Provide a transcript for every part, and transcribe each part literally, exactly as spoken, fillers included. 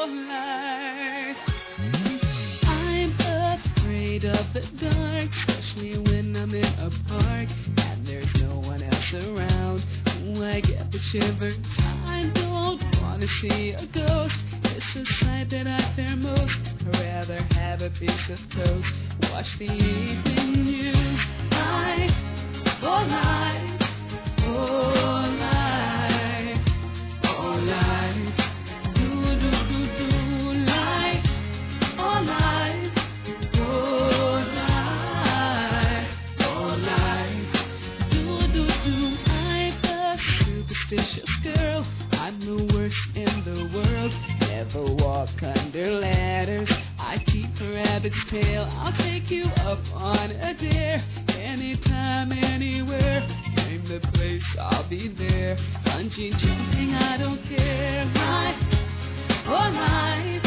for life. I'm afraid of the dark, especially when I'm in a park and there's no one else around. Ooh, I get the shivers. I don't wanna see a ghost. It's a sight that I fear most. I'd rather have a piece of toast. Watch the evening news. Life, oh life, oh life, oh life. Do do do do life, oh life, oh life, oh life. Do do do. I'm a superstitious girl. I'm the worst in the world. Never walk under ladders. I keep a rabbit's tail. I'll take you up on a dare. Anytime, anywhere. Name the place, I'll be there. Bungee jumping, I don't care. Life, oh life,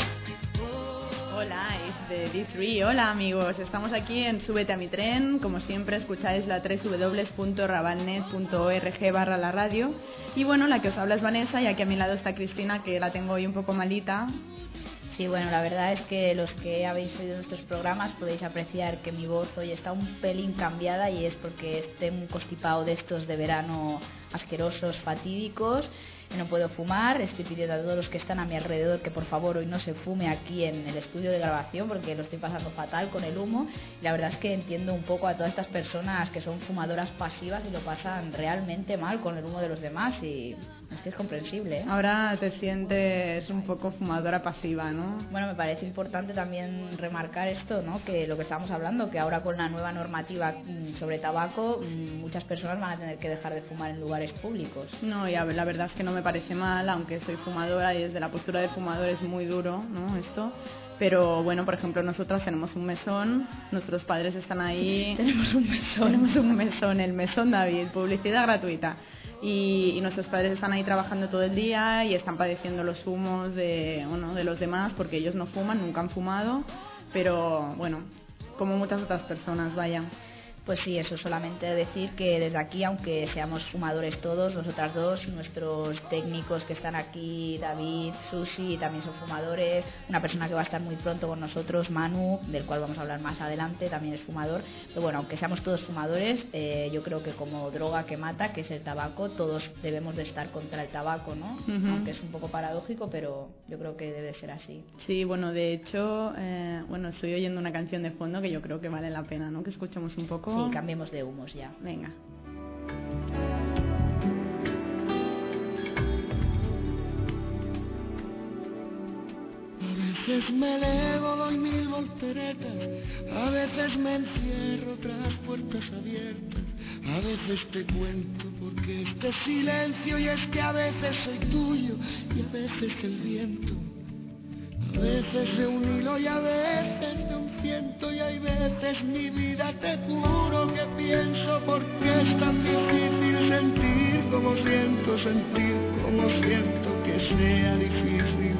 oh Life de D tres. Hola amigos, estamos aquí en Súbete a mi tren. Como siempre escucháis la doble u doble u doble u punto rabalnet punto org barra la radio. Y bueno, la que os habla es Vanessa y aquí a mi lado está Cristina, que la tengo hoy un poco malita. Sí, bueno, la verdad es que los que habéis oído nuestros programas podéis apreciar que mi voz hoy está un pelín cambiada y es porque tengo un constipado de estos de verano asquerosos, fatídicos. No puedo fumar, estoy pidiendo a todos los que están a mi alrededor que por favor hoy no se fume aquí en el estudio de grabación porque lo estoy pasando fatal con el humo. Y la verdad es que entiendo un poco a todas estas personas que son fumadoras pasivas y lo pasan realmente mal con el humo de los demás y es que es comprensible, ¿eh? Ahora te sientes un poco fumadora pasiva, ¿no? Bueno, me parece importante también remarcar esto, ¿no? Que lo que estábamos hablando, que ahora con la nueva normativa sobre tabaco muchas personas van a tener que dejar de fumar en lugares públicos. No, y a ver, la verdad es que no me parece mal, aunque soy fumadora y desde la postura de fumador es muy duro, ¿no? Esto, pero bueno, por ejemplo, nosotras tenemos un mesón, nuestros padres están ahí. Tenemos un mesón. Tenemos un mesón, el mesón David, publicidad gratuita. Y, y nuestros padres están ahí trabajando todo el día y están padeciendo los humos de, bueno, de los demás porque ellos no fuman, nunca han fumado, pero bueno, como muchas otras personas, vaya. Pues sí, eso solamente decir que desde aquí, aunque seamos fumadores todos, nosotras dos, nuestros técnicos que están aquí, David, Susi, también son fumadores, una persona que va a estar muy pronto con nosotros, Manu, del cual vamos a hablar más adelante, también es fumador. Pero bueno, aunque seamos todos fumadores, eh, yo creo que como droga que mata, que es el tabaco, todos debemos de estar contra el tabaco, ¿no? Uh-huh. Aunque es un poco paradójico, pero yo creo que debe ser así. Sí, bueno, de hecho, eh, bueno, estoy oyendo una canción de fondo que yo creo que vale la pena, ¿no? Que escuchemos un poco. Sí, cambiemos de humos ya. Venga. A veces me elevo, doy mil volteretas, a veces me encierro tras puertas abiertas, a veces te cuento porque este silencio y es que a veces soy tuyo y a veces el viento. A veces de un hilo y a veces de un ciento y hay veces mi vida te juro que pienso porque es tan difícil sentir como siento, sentir como siento que sea difícil.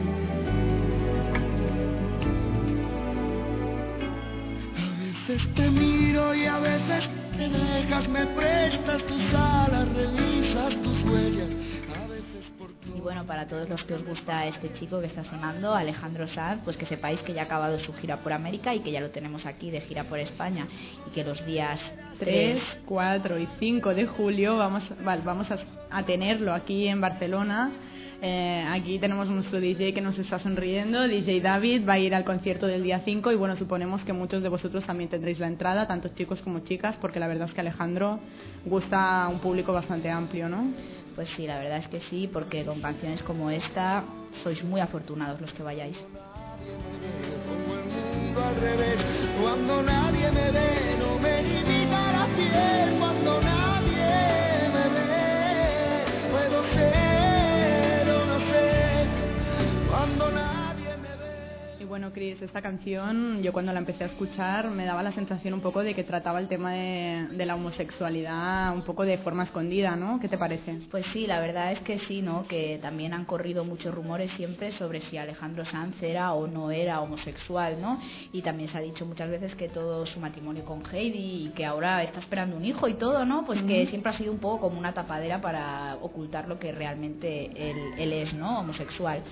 A veces te miro y a veces te dejas, me prestas tus alas, revisas tus huellas. Y bueno, para todos los que os gusta este chico que está sonando, Alejandro Sanz, pues que sepáis que ya ha acabado su gira por América y que ya lo tenemos aquí de gira por España y que los días tres, cuatro y cinco de julio vamos, vamos a, a tenerlo aquí en Barcelona. Eh, aquí tenemos nuestro D J que nos está sonriendo, D J David, va a ir al concierto del día cinco y bueno, suponemos que muchos de vosotros también tendréis la entrada, tanto chicos como chicas, porque la verdad es que Alejandro gusta a un público bastante amplio, ¿no? Pues sí, la verdad es que sí, porque con canciones como esta sois muy afortunados los que vayáis. Como el mundo al revés, cuando nadie me ve, no me limita la piel, cuando nadie me ve, puedo ser o no sé, cuando nadie me ve. Y bueno, Cris, esta canción, yo cuando la empecé a escuchar me daba la sensación un poco de que trataba el tema de, de la homosexualidad un poco de forma escondida, ¿no? ¿Qué te parece? Pues sí, la verdad es que sí, ¿no? Que también han corrido muchos rumores siempre sobre si Alejandro Sanz era o no era homosexual, ¿no? Y también se ha dicho muchas veces que todo su matrimonio con Heidi y que ahora está esperando un hijo y todo, ¿no? Pues uh-huh. Que siempre ha sido un poco como una tapadera para ocultar lo que realmente él, él es, ¿no? Homosexual.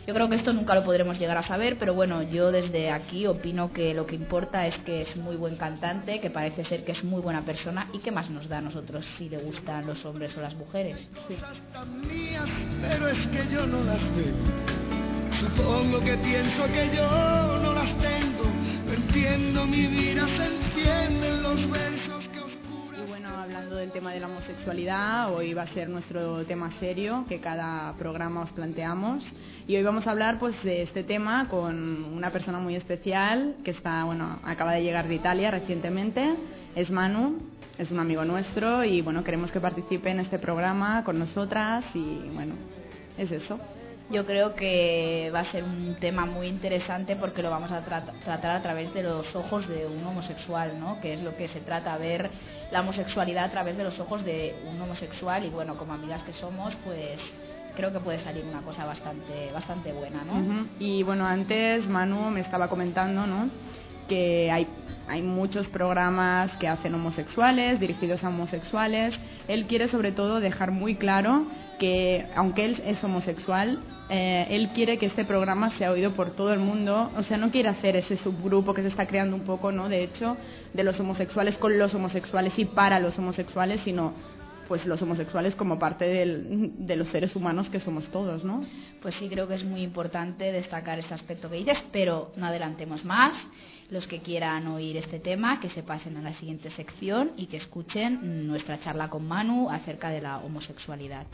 Yo creo que esto nunca lo podremos llegar a saber, pero bueno, yo desde aquí opino que lo que importa es que es muy buen cantante, que parece ser que es muy buena persona, y qué más nos da a nosotros si le gustan los hombres o las mujeres. Sí. Pero es que yo no las veo. Supongo que pienso que yo no las tengo. No entiendo, mi vida se encienden los versos que oscuran. Y bueno, hablando del tema de la homosexualidad, hoy va a ser nuestro tema serio que cada programa os planteamos. Y hoy vamos a hablar pues de este tema con una persona muy especial que está, bueno, acaba de llegar de Italia recientemente. Es Manu, es un amigo nuestro y bueno, queremos que participe en este programa con nosotras y bueno, es eso. Yo creo que va a ser un tema muy interesante porque lo vamos a tra- tratar a través de los ojos de un homosexual, ¿no? Que es lo que se trata, ver la homosexualidad a través de los ojos de un homosexual y bueno, como amigas que somos, pues creo que puede salir una cosa bastante bastante buena, ¿no? Uh-huh. Y bueno, antes Manu me estaba comentando, ¿no?, que hay hay muchos programas que hacen homosexuales, dirigidos a homosexuales. Él quiere sobre todo dejar muy claro que, aunque él es homosexual, eh, él quiere que este programa sea oído por todo el mundo. O sea, no quiere hacer ese subgrupo que se está creando un poco, ¿no?, de hecho, de los homosexuales con los homosexuales y para los homosexuales, sino pues los homosexuales como parte del, de los seres humanos que somos todos, ¿no? Pues sí, creo que es muy importante destacar este aspecto que dices, pero no adelantemos más. Los que quieran oír este tema, que se pasen a la siguiente sección y que escuchen nuestra charla con Manu acerca de la homosexualidad.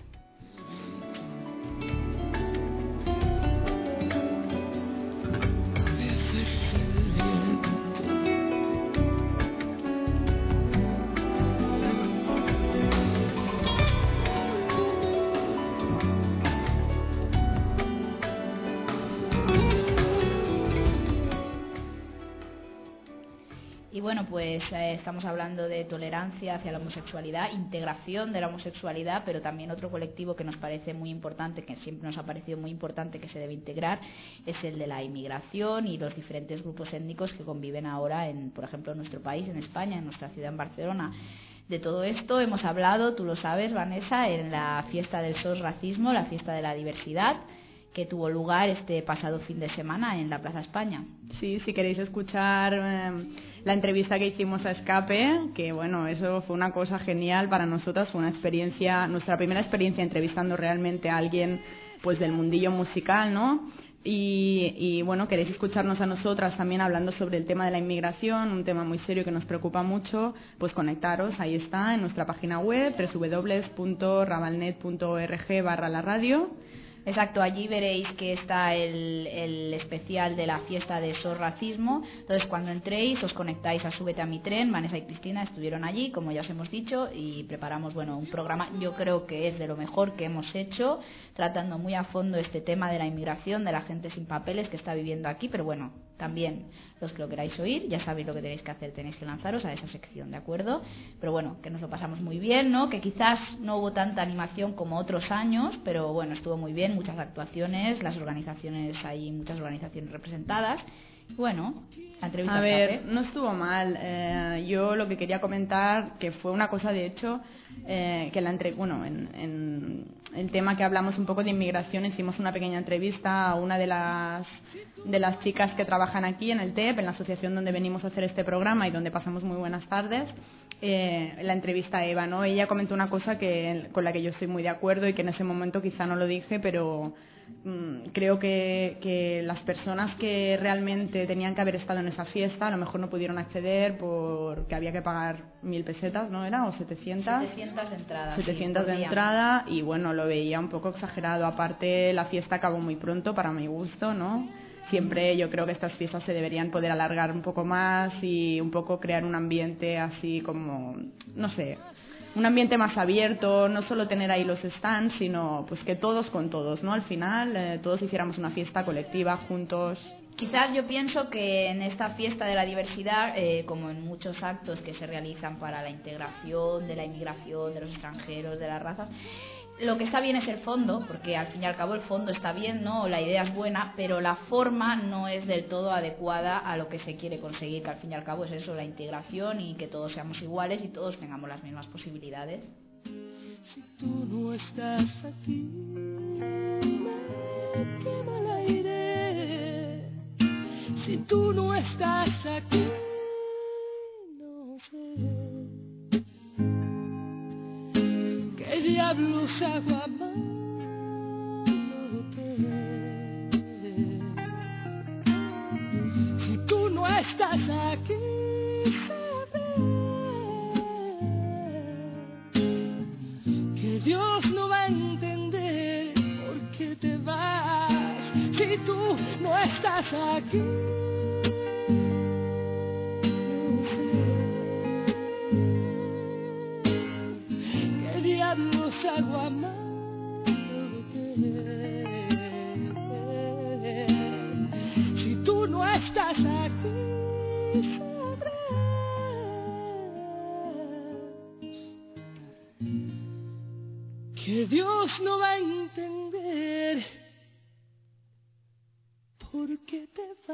Y bueno, pues eh, estamos hablando de tolerancia hacia la homosexualidad, integración de la homosexualidad, pero también otro colectivo que nos parece muy importante, que siempre nos ha parecido muy importante que se debe integrar, es el de la inmigración y los diferentes grupos étnicos que conviven ahora, en, por ejemplo, en nuestro país, en España, en nuestra ciudad, en Barcelona. De todo esto hemos hablado, tú lo sabes, Vanessa, en la fiesta del S O S Racismo, la fiesta de la diversidad, que tuvo lugar este pasado fin de semana en la Plaza España. Sí, si queréis escuchar eh, la entrevista que hicimos a Escape, que bueno, eso fue una cosa genial para nosotras, fue una experiencia, nuestra primera experiencia entrevistando realmente a alguien pues del mundillo musical, ¿no? Y, y bueno, queréis escucharnos a nosotras también hablando sobre el tema de la inmigración, un tema muy serio que nos preocupa mucho, pues conectaros, ahí está, en nuestra página web, doble u doble u doble u punto rabalnet punto org barra la radio. Exacto, allí veréis que está el, el especial de la fiesta de S O S Racismo. Entonces, cuando entréis, os conectáis a Súbete a mi tren. Vanessa y Cristina estuvieron allí, como ya os hemos dicho, y preparamos, bueno, un programa, yo creo que es de lo mejor que hemos hecho, tratando muy a fondo este tema de la inmigración, de la gente sin papeles que está viviendo aquí, pero bueno, también los que lo queráis oír, ya sabéis lo que tenéis que hacer, tenéis que lanzaros a esa sección, ¿de acuerdo? Pero bueno, que nos lo pasamos muy bien, ¿no? Que quizás no hubo tanta animación como otros años, pero bueno, estuvo muy bien, muchas actuaciones, las organizaciones, hay muchas organizaciones representadas. Bueno, la entrevista a ver, Escape. no estuvo mal. Eh, yo lo que quería comentar, que fue una cosa de hecho, eh, que la entre, bueno, en, en el tema que hablamos un poco de inmigración, hicimos una pequeña entrevista a una de las de las chicas que trabajan aquí en el T E P, en la asociación donde venimos a hacer este programa y donde pasamos muy buenas tardes. Eh, la entrevista a Eva, ¿no? Ella comentó una cosa que con la que yo estoy muy de acuerdo y que en ese momento quizá no lo dije, pero mmm, creo que, que las personas que realmente tenían que haber estado en esa fiesta a lo mejor no pudieron acceder porque había que pagar mil pesetas, ¿no era? O setecientas. setecientas de entrada. setecientas sí, de entrada y bueno, lo veía un poco exagerado. Aparte, la fiesta acabó muy pronto para mi gusto, ¿no? Siempre yo creo que estas fiestas se deberían poder alargar un poco más y un poco crear un ambiente así como, no sé, un ambiente más abierto, no solo tener ahí los stands, sino pues que todos con todos, ¿no? Al final eh, todos hiciéramos una fiesta colectiva juntos. Quizás yo pienso que en esta fiesta de la diversidad, eh, como en muchos actos que se realizan para la integración de la inmigración, de los extranjeros, de las razas, lo que está bien es el fondo, porque al fin y al cabo el fondo está bien, ¿no? La idea es buena, pero la forma no es del todo adecuada a lo que se quiere conseguir, que al fin y al cabo es eso, la integración y que todos seamos iguales y todos tengamos las mismas posibilidades. Si tú no estás aquí, me quema la estás aquí. ¿Qué diablos hago amándote? Si tú no estás aquí, sabrás que Dios no va a entender por qué te vas.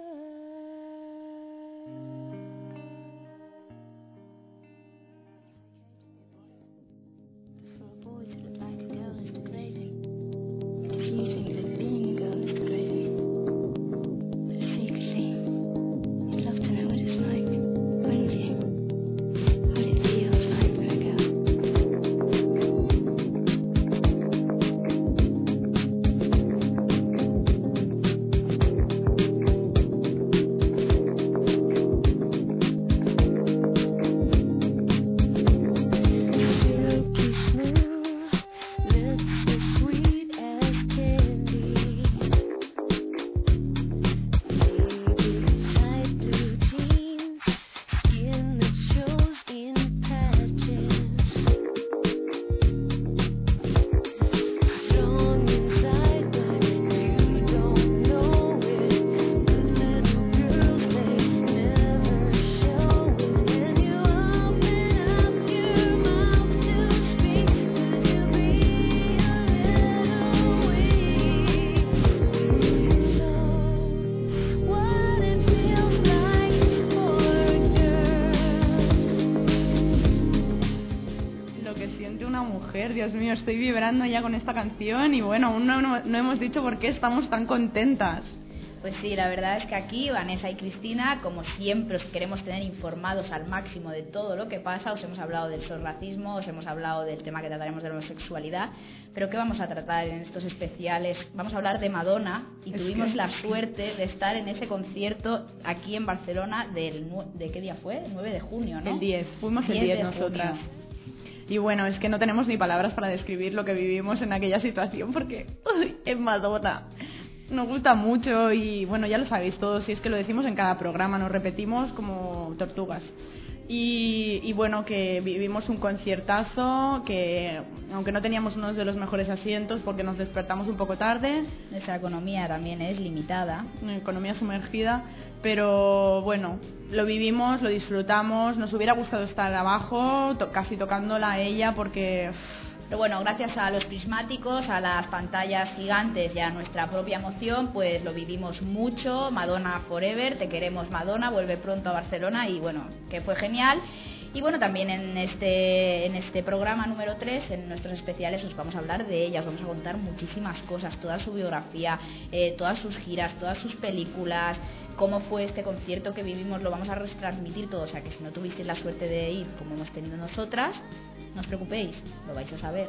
Dios mío, estoy vibrando ya con esta canción y bueno, aún no, no, no hemos dicho por qué estamos tan contentas. Pues sí, la verdad es que aquí Vanessa y Cristina, como siempre, os queremos tener informados al máximo de todo lo que pasa. Os hemos hablado del sorracismo, os hemos hablado del tema que trataremos de la homosexualidad, pero ¿qué vamos a tratar en estos especiales? Vamos a hablar de Madonna y es tuvimos que... la suerte de estar en ese concierto aquí en Barcelona del ¿de qué día fue? El nueve de junio, ¿no? El diez, fuimos el diez nosotras. Y bueno, es que no tenemos ni palabras para describir lo que vivimos en aquella situación porque uy, es Madonna. Nos gusta mucho y bueno, ya lo sabéis todos, y es que lo decimos en cada programa, nos repetimos como tortugas. Y, y bueno, que vivimos un conciertazo, que aunque no teníamos uno de los mejores asientos porque nos despertamos un poco tarde. Nuestra economía también es limitada. Economía sumergida, pero bueno, lo vivimos, lo disfrutamos, nos hubiera gustado estar abajo, to- casi tocándola a ella porque... Pero bueno, gracias a los prismáticos, a las pantallas gigantes y a nuestra propia emoción, pues lo vivimos mucho. Madonna Forever, te queremos Madonna, vuelve pronto a Barcelona y bueno, que fue genial. Y bueno, también en este en este programa número tres, en nuestros especiales, os vamos a hablar de ella, os vamos a contar muchísimas cosas, toda su biografía, eh, todas sus giras, todas sus películas, cómo fue este concierto que vivimos, lo vamos a retransmitir todo. O sea que si no tuvisteis la suerte de ir como hemos tenido nosotras, no os preocupéis, lo vais a saber.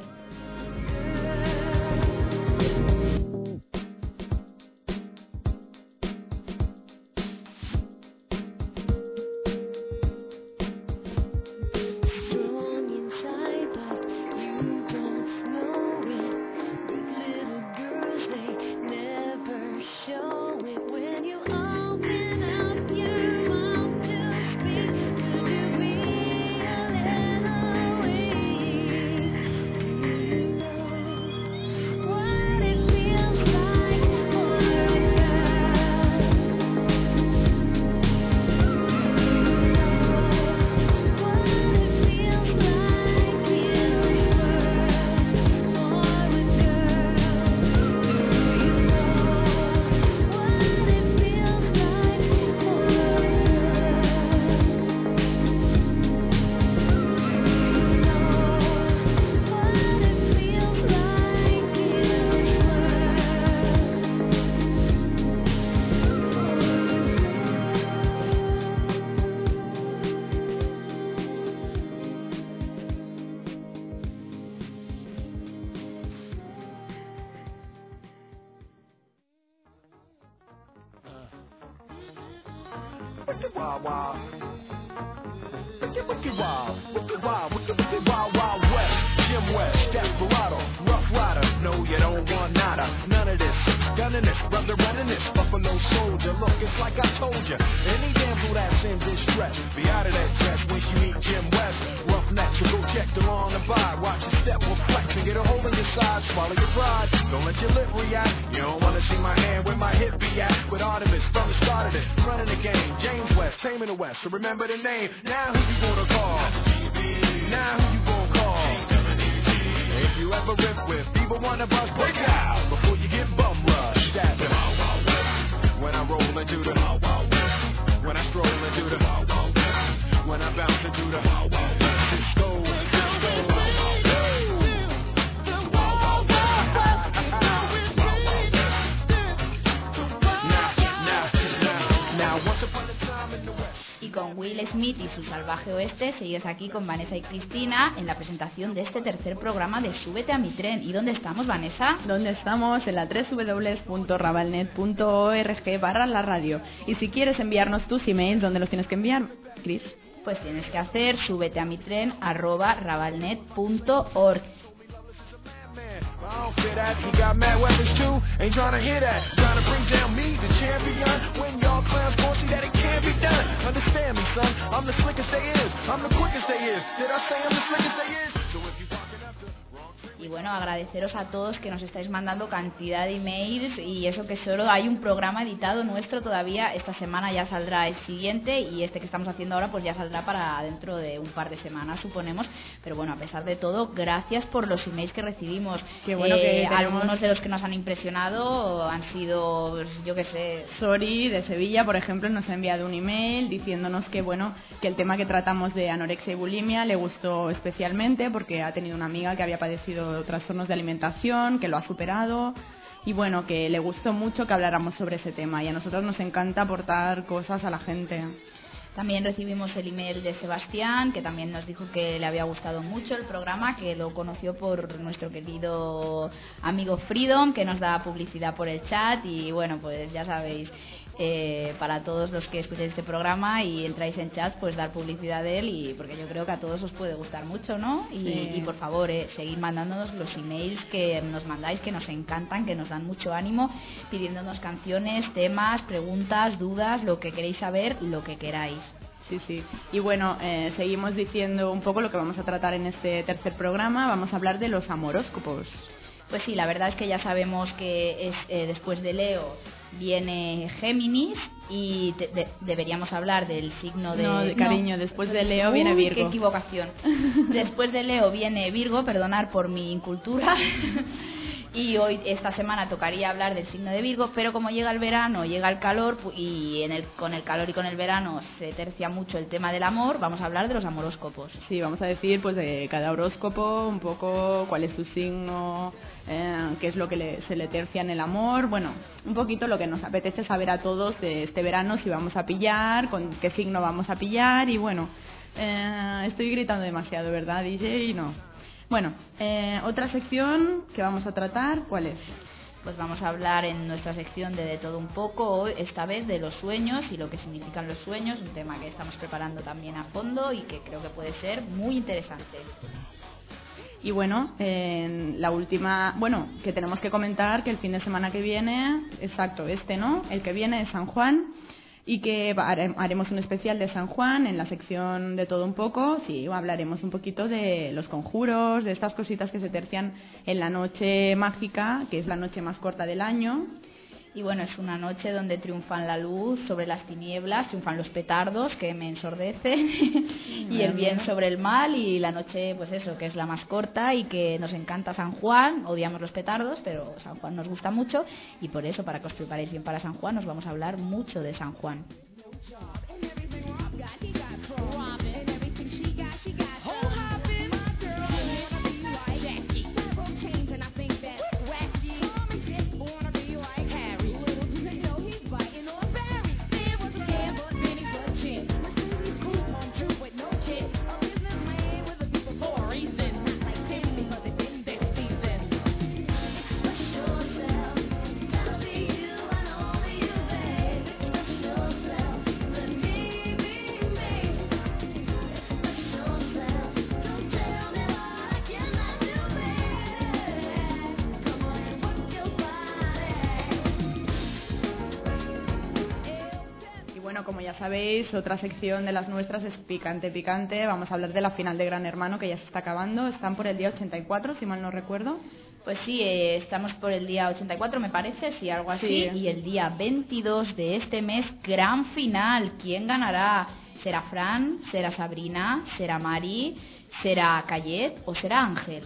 Running this, brother running this, Buffalo Soul like I told ya. Any damsel that's in distress, be out of that dress when she meet Jim West. Roughnecks, so go check the lawn and buy. Watch your step or flex and get a hole in your side. Swallow your pride, don't let your lip react. You don't wanna see my hand where my hip be at. With Artemis, from the start of it, running the game. James West, taming the West, so remember the name. Now who you gonna call? Now who you gonna call? If you ever riff with people one of us, break out before you get bum rushed. That's it. When I roll into the when I stroll into the when I bounce into the disco, disco. Y con Will Smith y su Salvaje Oeste sigues aquí con Vanessa y Cristina en la presentación de este tercer programa de Súbete a mi tren. ¿Y dónde estamos, Vanessa? ¿Dónde estamos? En la doble u doble u doble u punto rabalnet punto org barra la radio. Y si quieres enviarnos tus emails, ¿dónde los tienes que enviar, Cris? Pues tienes que hacer súbete a mi tren arroba rabalnet punto org. I don't fear that, he got mad weapons too, ain't trying to hear that, trying to bring down me, the champion, when y'all clowns gon' see that it can't be done, understand me son, I'm the slickest they is, I'm the quickest they is, did I say I'm the slickest they is, so if you fucking up the wrong tree. Y bueno, agradeceros a todos que nos estáis mandando cantidad de emails y eso que solo hay un programa editado nuestro todavía, esta semana ya saldrá el siguiente y este que estamos haciendo ahora pues ya saldrá para dentro de un par de semanas suponemos, pero bueno, a pesar de todo, gracias por los emails que recibimos. Qué bueno eh, que tenemos... Algunos de los que nos han impresionado han sido, pues, yo qué sé... Sori de Sevilla, por ejemplo, nos ha enviado un email diciéndonos que bueno, que el tema que tratamos de anorexia y bulimia le gustó especialmente porque ha tenido una amiga que había padecido trastornos de alimentación, que lo ha superado y bueno, que le gustó mucho que habláramos sobre ese tema y a nosotros nos encanta aportar cosas a la gente. También recibimos el email de Sebastián, que también nos dijo que le había gustado mucho el programa, que lo conoció por nuestro querido amigo Freedom, que nos da publicidad por el chat y bueno, pues ya sabéis, eh, para todos los que escucháis este programa y entráis en chat, pues dar publicidad de él, y porque yo creo que a todos os puede gustar mucho, ¿no? Y, sí. y por favor, eh, seguid mandándonos los emails que nos mandáis, que nos encantan, que nos dan mucho ánimo, pidiéndonos canciones, temas, preguntas, dudas, lo que queréis saber, lo que queráis. Sí, sí. Y bueno, eh, seguimos diciendo un poco lo que vamos a tratar en este tercer programa. Vamos a hablar de los amoróscopos. Pues sí, la verdad es que ya sabemos que es eh, después de Leo viene Géminis y de, de, deberíamos hablar del signo de... No, de cariño, no. Después de Leo viene Uy, Virgo. Qué equivocación. Después de Leo viene Virgo, perdonar por mi incultura. Y hoy, esta semana, tocaría hablar del signo de Virgo, pero como llega el verano, llega el calor, y en el, con el calor y con el verano se tercia mucho el tema del amor, vamos a hablar de los amoróscopos. Sí, vamos a decir pues de cada horóscopo, un poco cuál es su signo, eh, qué es lo que le, se le tercia en el amor, bueno, un poquito lo que nos apetece saber a todos de este verano, si vamos a pillar, con qué signo vamos a pillar, y bueno, eh, estoy gritando demasiado, ¿verdad, D J? Y no. Bueno, eh, otra sección que vamos a tratar, ¿cuál es? Pues vamos a hablar en nuestra sección de De Todo Un Poco, esta vez de los sueños y lo que significan los sueños, un tema que estamos preparando también a fondo y que creo que puede ser muy interesante. Y bueno, eh, la última, bueno, que tenemos que comentar que el fin de semana que viene, exacto, este no, el que viene es San Juan, y que haremos un especial de San Juan en la sección de Todo Un Poco. Sí, hablaremos un poquito de los conjuros, de estas cositas que se tercian en la noche mágica, que es la noche más corta del año. Y bueno, es una noche donde triunfan la luz sobre las tinieblas, triunfan los petardos que me ensordecen y el bien sobre el mal, y la noche, pues eso, que es la más corta y que nos encanta San Juan. Odiamos los petardos, pero San Juan nos gusta mucho, y por eso, para que os preparéis bien para San Juan, nos vamos a hablar mucho de San Juan. ya sabéis, otra sección de las nuestras es Picante Picante. Vamos a hablar de la final de Gran Hermano, que ya se está acabando. Están por el día ochenta y cuatro, si mal no recuerdo. Pues sí, eh, estamos por el día ochenta y cuatro, me parece, sí, algo así. Sí. Y el día veintidós de este mes, gran final. ¿Quién ganará? ¿Será Fran? ¿Será Sabrina? ¿Será Mari? ¿Será Cayet? ¿O será Ángel?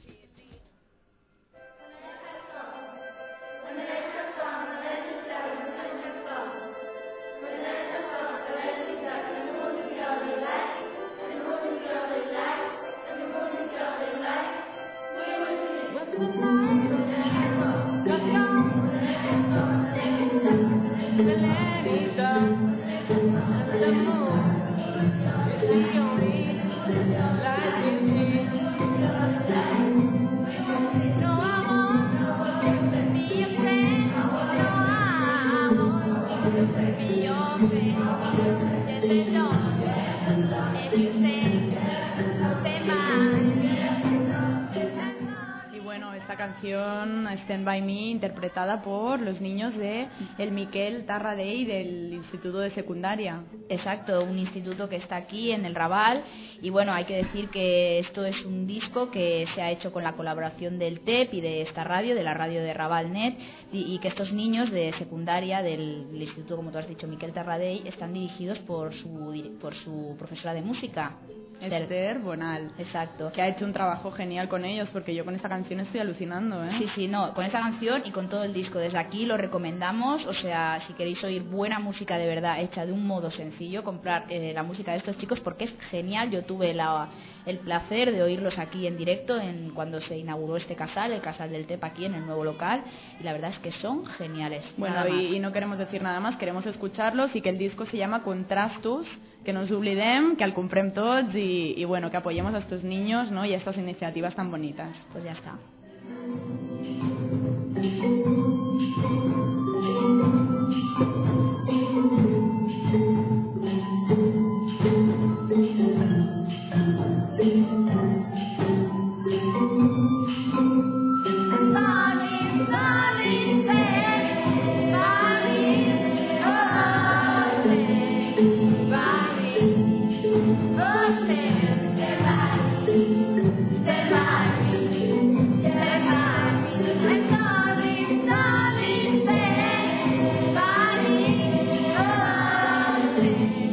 Y bueno, esta canción, Stand By Me, interpretada por los niños de el Miquel Tarradell del Instituto de Secundaria. Exacto, un instituto que está aquí en el Raval. Y bueno, hay que decir que esto es un disco que se ha hecho con la colaboración del T E P y de esta radio, de la radio de Ravalnet, y, y que estos niños de secundaria del, del instituto, como tú has dicho, Miquel Tarradell, están dirigidos por su, por su profesora de música, Esther Bonal. Exacto. Que ha hecho un trabajo genial con ellos, porque yo con esta canción estoy alucinando, ¿eh? Sí, sí, no, con esta canción y con todo el disco. Desde aquí lo recomendamos, o sea, si queréis oír buena música de verdad, hecha de un modo sencillo, comprar eh, la música de estos chicos, porque es genial. Yo tuve la, el placer de oírlos aquí en directo en cuando se inauguró este casal, el casal del T E P aquí en el nuevo local, y la verdad es que son geniales. Bueno, y, y no queremos decir nada más, queremos escucharlos, y que el disco se llama Contrastos, que no ens oblidem, que el comprem tots y, y bueno, que apoyemos a estos niños, ¿no? Y a estas iniciativas tan bonitas. Pues ya está. Darling, darling,